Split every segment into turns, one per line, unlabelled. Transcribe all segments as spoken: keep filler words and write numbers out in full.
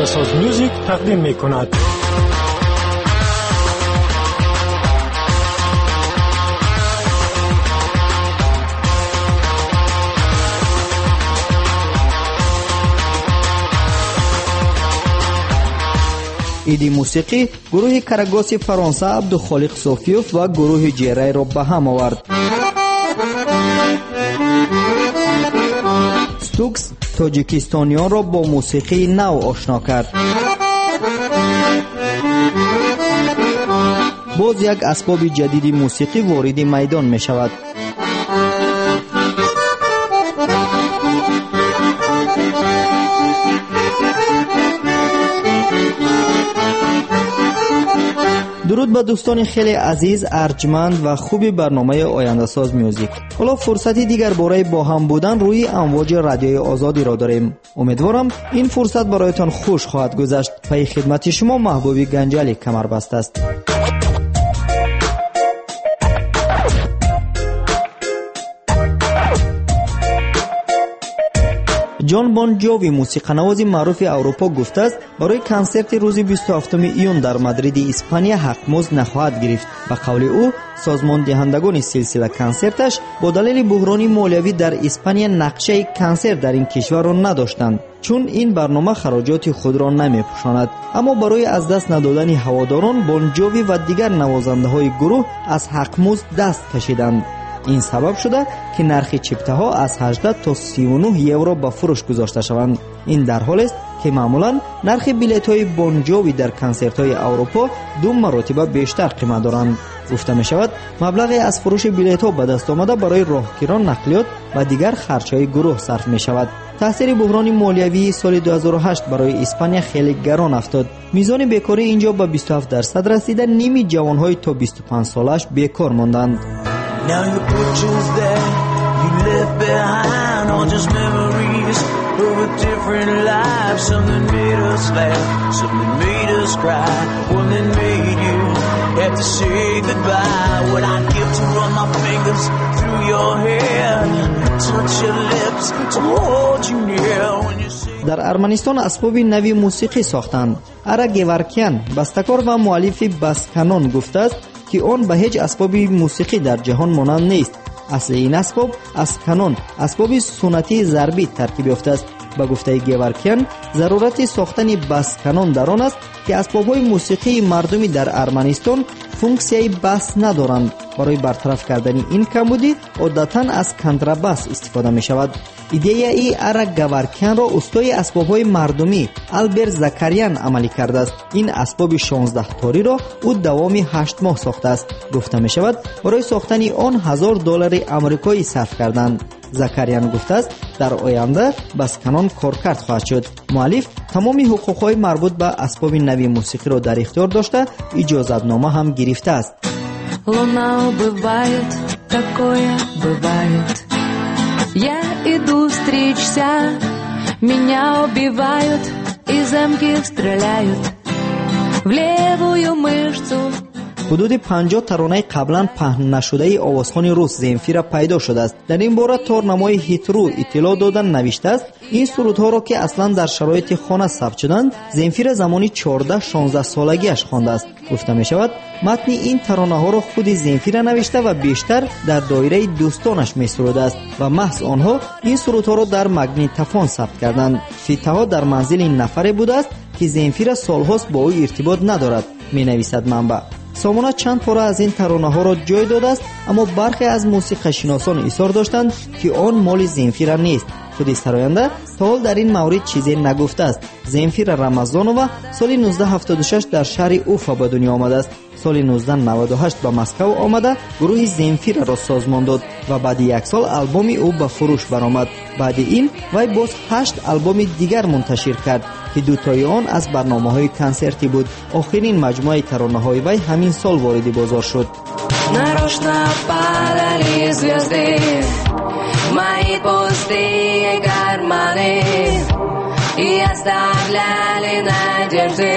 آینده‌ساز میوزیک تقدیم می‌کند.
ایدی موسیقی گروه کاراگوسی فرانسه عبدالخالق صوفیوف و گروه جیرای را به هم آورد. ستوکس تاجیکستانیان را با موسیقی نو آشنا کرد. باز یک اسباب جدیدی موسیقی وارد میدان می شود. درود به دوستان خیلی عزیز، ارجمند و خوبی برنامه آینده ساز میوزیک. حالا فرصتی دیگر برای با هم بودن روی امواج رادیوی آزادی را داریم. امیدوارم این فرصت برایتان خوش خواهد گذشت. پای خدمت شما محبوبی گنجالی کمربست است. جان بون جووی موسیقی‌نواز معروف اروپا گفته است برای کنسرت روز بیست و هفتم ایون در مادرید اسپانیا حق‌مزد نخواهد گرفت. به قول او سازمان دهندگان سلسله کنسرتش با دلیل بحران مالیوی در اسپانیا نقشه کنسرت در این کشور را نداشتند، چون این برنامه خراجات خود را نمی‌پوشاند. اما برای از دست ندادن هواداران بون جووی و دیگر نوازنده‌های گروه از حق‌مزد دست کشیدند. این سبب شده که نرخ چپته ها از هجده تا سی و نه یورو به فروش گذاشته شوند. این در حالی است که معمولا نرخ بلیط های بون جووی در کنسرت های اروپا دو مرتبه بیشتر قیمت دارند. گفته می شود مبلغی از فروش بلیط ها به دست آمده برای راهگیران، نقلیات و دیگر خرچ های گروه صرف می شود. تاثیر بحران مالیوی سال دو هزار و هشت برای اسپانیا خیلی گران افتاد. میزان بیکاری اینجا به بیست و هفت درصد رسیده. نیمی جوان های تا بیست و پنج سالش بیکار ماندند.
Now your pictures that you left behind are just memories of a different life. Some that made us laugh, some that made us cry, one that made you have to say goodbye. What I'd give to run my fingers through your hair, touch your lips, to hold you near when you say.
در ارمنستان اسباب نوی موسیقی ساختند. ارا گیورکیان بسته‌کار و مؤلف باسکانون گفته است که آن به هیچ اسباب موسیقی در جهان مانند نیست. اصل این اسباب از کانون، اسباب سنتی ضربی ترکیب یافته است. به گفته گیورکیان ضرورت ساختن بس کانون در آن است که اسباب‌های موسیقی مردمی در ارمنستان فونکسیای بس ندارند. برای برطرف کردن این کمبودی عادتاً از کنترباس استفاده می شود. ایده ای ارا گیورکیان را استای اسباب‌های مردمی آلبرت زکریان عملی کرده است. این اسباب شانزده تاری را او دوامی هشت ماه ساخته است. گفته می شود برای ساختن آن هزار دلار آمریکایی صرف کردند. زکریان گفته است در آینده بس کانون کارکرد خواهد شد. مؤلف تمامی حقوق‌های مربوط به اسباب نوی موسیقی را در اختیار داشته، اجازه‌نامه هم گرفته است.
Луна убывает, такое бывает. Я иду встречься, меня убивают, из эмки стреляют в левую мышцу.
حدود پنجاه ترانه قبلا پهن نشده آوازخوان روس زنفیر پیدا شده است. در این باره تارنمای هیترو اطلاع دادن نوشته است این سرودها را که اصلا در شرایط خانه ثبت شدند زنفیر زمانی چهارده شانزده سالگیش خوانده است. گفته می شود متن این ترانه ها را خود زنفیر نوشته و بیشتر در دایره دوستانش می سروده است و محض آنها این سرودها را در مگنیتوفون ثبت کردند. فیته ها در منزل این نفر بوده است که زنفیر سالهاست با او ارتباط ندارد. می نویسد منبع. سامانه چند پاره از این ترانه ها را جای داده است، اما برخی از موسیقی شناسان اصرار داشتند که آن مال زنفیر نیست. خود سراینده تا حال در این مورد چیزی نگفته است. زنفیر رمضانووا سال نوزده هفتاد و شش در شهر اوفا به دنیا آمده است. سال نوزده نود و هشت به مسکو آمده گروه زنفیر را سازمان داد و بعد یک سال آلبوم او به فروش برآمد. بعد این وی باز هشت آلبوم دیگر منتشر کرد که دو تای آن از برنامه‌های کنسرتی بود. آخرین مجموعه ترانه‌های وی همین سال وارد بازار شد.
Нарочно падали звезды, мои пустые карманы, и оставляли надежды.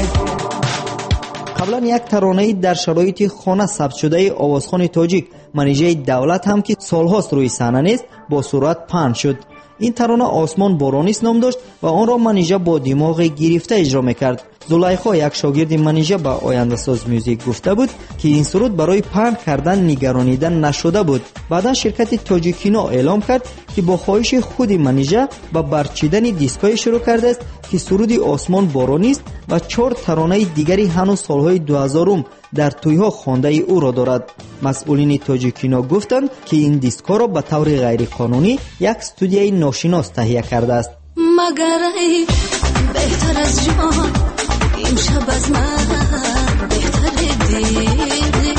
قبلا یک ترانه در شرایط خانه ثبت شده آوازخوان تاجیک منیژه دولت هم که سالهاست روی صحنه نیست با سرعت پهن شد. این ترانه آسمان بارانیست نام داشت و آن را منیژه با دماغ گرفته اجرا میکرد. زلیخا یک شاگرد منیژه به آینده ساز موزیک گفته بود که این سرود برای پهن کردن نگرانیدن نشده بود. بعدا شرکت تاجیکینو اعلام کرد که با خواهش خود منیژه به برچیدن دیسکای شروع کرده است که سرود آسمان بارانیست و چهار ترانه دیگری هنوز سالهای دو هزارم در تویها خوانده او را دارد. مسئولین تاجیکینو گفتند که این دیسکا را به طور غیر قانونی یک استودیوی ناشناس تهیه کرده است.
مگر ای بهتر از جان امشب از من بهتر دیدی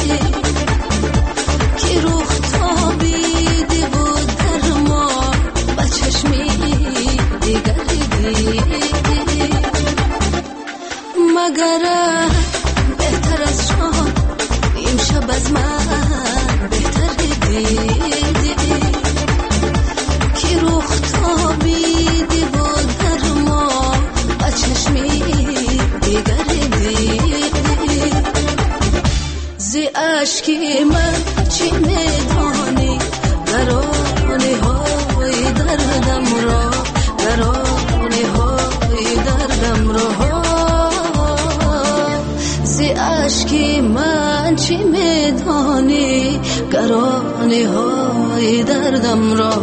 که رخ تابیده بود در ما با چشمی دیگر دیدی. مگر بهتر از جان امشب از من بهتر دیدی که رخ تابیده بود در ما با چشمی دیگر دیدی. زی عشقی من چی میدانی گرانه های دردم را گرانه های دردم را. زی عشقی من چی میدانی گرانه های دردم را.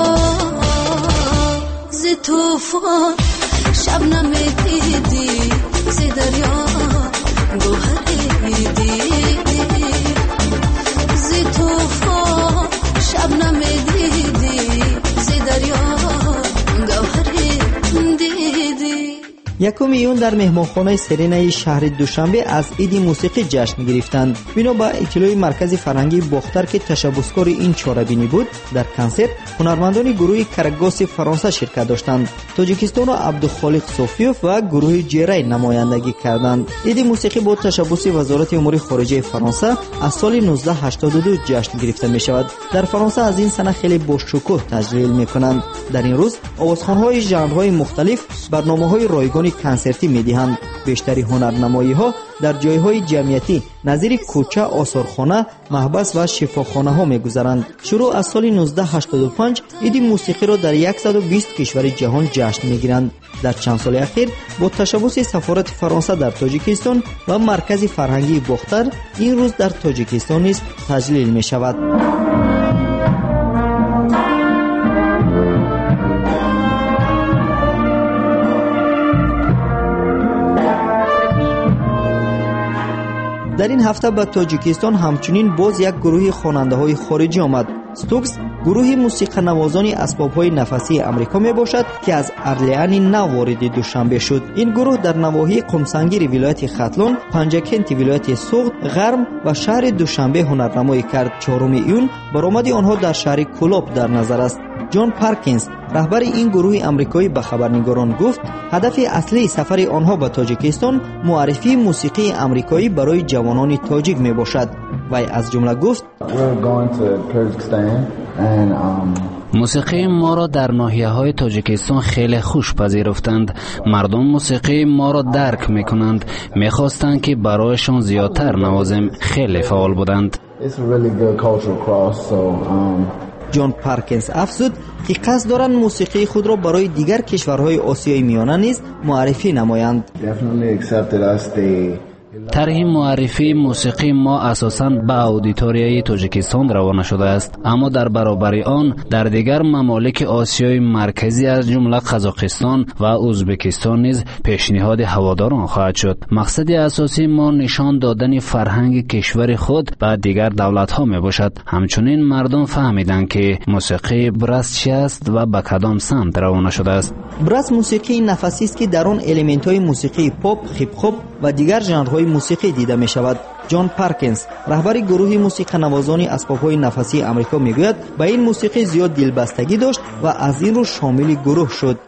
زی توفان شب نمیدیدی زی دریا گوهری دیدی. زی توفان شب نمیدیدی زی دریا گوهری دیدی.
یکم ایون در مهمانخانه سرینه شهر دوشنبه از عید موسیقی جشن گرفتند. بنا به اطلاع مرکز فرهنگی باختر که تشبثکار این چهاربینی بود، در کنسرت هنرمندان گروه کرگاس فرانسه شرکت داشتند. تاجیکستان و عبدالخالق صوفیوف و گروه جیری نمایندگی کردند. عید موسیقی با تشبث وزارت امور خارجه فرانسه از سال نوزده هشتاد و دو جشن گرفته می شود. در فرانسه از این سنه خیلی با شکوه تجلیل می کنند. در این روز آوازخوان‌های ژانرهای مختلف برنامه‌های رایگان کنسرتی می‌دهند. بیشتری هنرنمایی‌ها در جایهای جمعیتی نظیر کوچه، آثارخانه، محبس و شفاخانه‌ها می‌گذرند. شروع از سال نوزده هشتاد و پنج عید موسیقی را در صد و بیست کشور جهان جشن می‌گیرند. در چند سال اخیر با تشبث سفارت فرانسه در تاجیکستان و مرکز فرهنگی باختر این روز در تاجیکستان نیز تجلیل می‌شود. در این هفته به تاجیکستان همچنین باز یک گروه خواننده‌های خارجی آمد. ستوکس گروه موسیقی نوازان اسباب‌های نفسی آمریکا می باشد که از ارلیان نو وارد دوشنبه شد. این گروه در نواحی قمسنگیر ولایت ختلان، پنجکنت ولایت سوغد، غرم و شهر دوشنبه هنرنمایی کرد. چهارم ایون برآمد آنها در شهر کولاب در نظر است. جان پارکینز رهبر این گروه آمریکایی به خبرنگاران گفت هدف اصلی سفر آنها به تاجیکستان معرفی موسیقی آمریکایی برای جوانان تاجیک می باشد. وی از جمله گفت
موسیقی ما را در ناحیه‌های تاجیکستان خیلی خوش پذیرفتند. مردم موسیقی ما را درک می‌کنند. می‌خواستند که برایشان زیادتر نوازیم. خیلی فعال بودند.
جان پارکینز افزود که قصد دارند موسیقی خود را برای دیگر کشورهای آسیای میانه نیز معرفی نمایند.
طرح معرفی موسیقی ما اساساً به اودیتوریای تاجیکستان روانه شده است، اما در برابر آن در دیگر ممالک آسیای مرکزی از جمله قزاقستان و ازبکستان نیز پیشنهاد هواداران خواهد شد. مقصد اساسی ما نشان دادن فرهنگ کشور خود به دیگر دولت‌ها میباشد. همچنین مردم فهمیدند که موسیقی برس چی است و به کدام سمت روانه شده است.
برس موسیقی نفسی است که در آن المنت‌های موسیقی پاپ، هیپ هاپ و دیگر ژانرهای موسیقی دیده می شود. جان پارکینز رهبر گروه موسیقی نوازان اسباب‌های نفسی آمریکا میگوید به این موسیقی زیاد دلبستگی داشت و از این رو شامل گروه شد.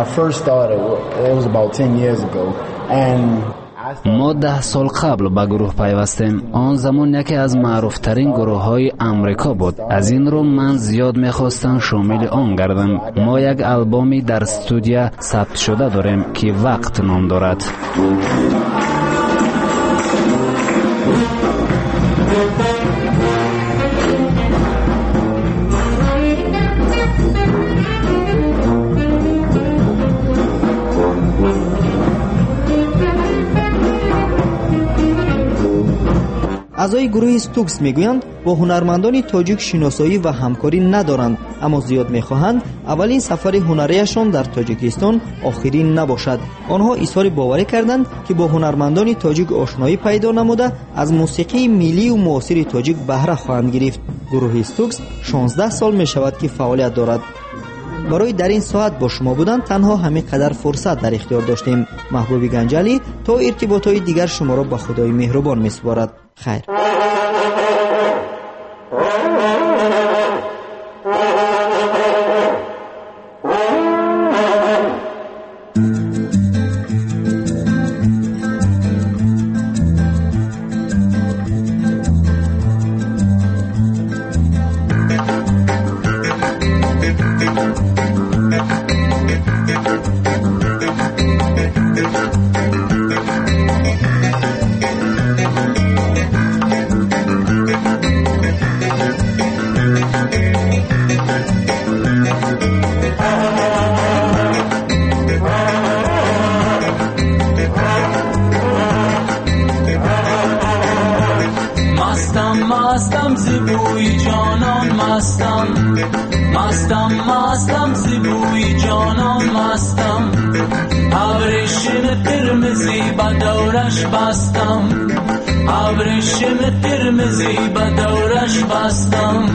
ما ده سال قبل به گروه پیوستیم. آن زمان یکی از معروفترین گروه های امریکا بود. از این رو من زیاد میخواستم شامل آن گردم. ما یک البومی در استودیو ثبت شده داریم که وقت نام دارد.
اعضای گروه استوکس میگویند با هنرمندان تاجیک شناسایی و همکاری ندارند، اما زیاد میخواهند اولین سفر هنریشان در تاجیکستان آخرین نباشد. آنها اظهار باوری کردند که با هنرمندان تاجیک آشنایی پیدا نموده از موسیقی ملی و معاصر تاجیک بهره خواهند گرفت. گروه استوکس شانزده سال می شود که فعالیت دارد. برای در این ساعت با شما بودن تنها همین قدر فرصت در اختیار داشتیم. محبوب گنجلی تا ارتباطات دیگر شما را به خدای مهربان میسپارد. خیر.
مستم زیبوی جانان مستم مستم مستم زیبوی جانان مستم ابریشم قرمزی به دورش بستم ابریشم قرمزی به دورش بستم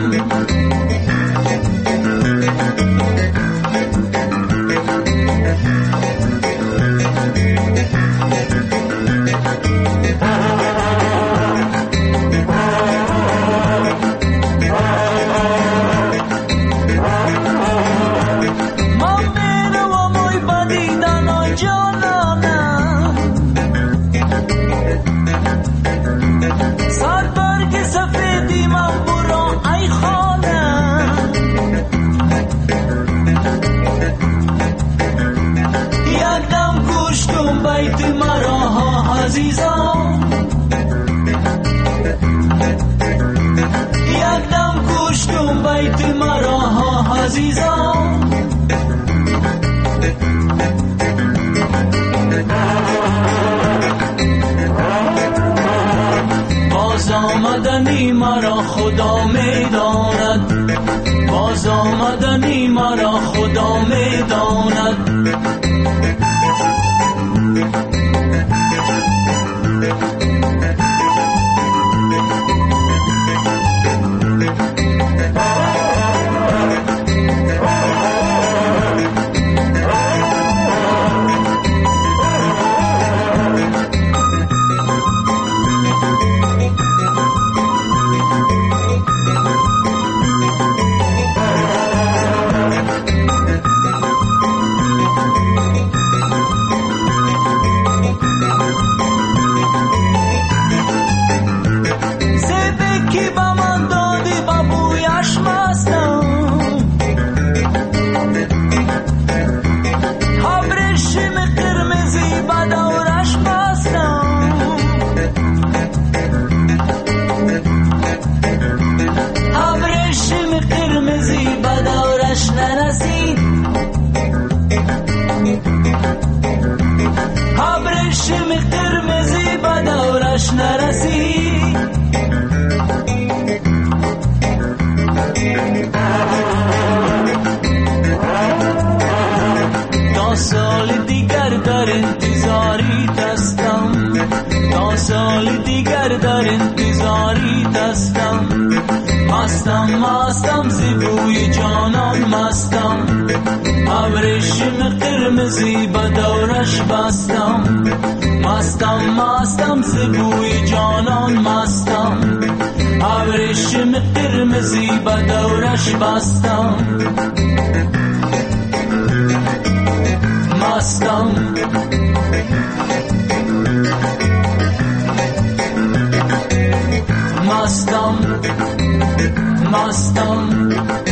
بیت مرا ها عزیزم یکدم کشتم بیت مرا ها عزیزم باز آمدنی مرا خدا میداند باز آمدنی مرا خدا میداند مستم مستم زیبوی جانان مستم ابریشم قرمزی به دورش بستم مستم مستم زیبوی جانان مستم ابریشم قرمزی به دورش بستم مستم مستم مستم